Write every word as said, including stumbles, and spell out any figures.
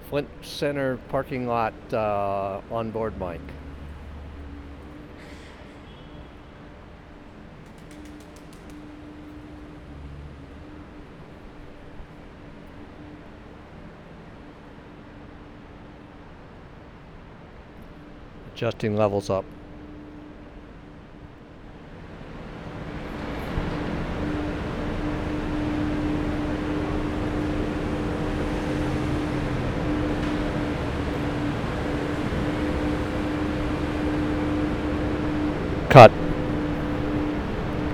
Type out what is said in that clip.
Flint Center parking lot uh, onboard mic. Adjusting levels up.